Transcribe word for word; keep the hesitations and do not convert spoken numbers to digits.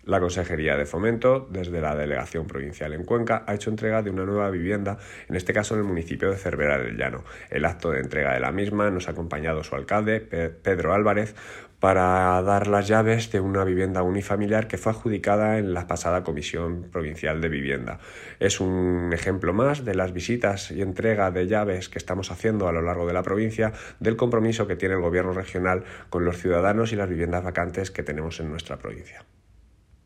La Consejería de Fomento, desde la Delegación Provincial en Cuenca, ha hecho entrega de una nueva vivienda, en este caso en el municipio de Cervera del Llano. El acto de entrega de la misma nos ha acompañado su alcalde, Pedro Álvarez, para dar las llaves de una vivienda unifamiliar que fue adjudicada en la pasada Comisión Provincial de Vivienda. Es un ejemplo más de las visitas y entrega de llaves que estamos haciendo a lo largo de la provincia, del compromiso que tiene el Gobierno regional con los ciudadanos y las viviendas vacantes que tenemos en nuestra provincia.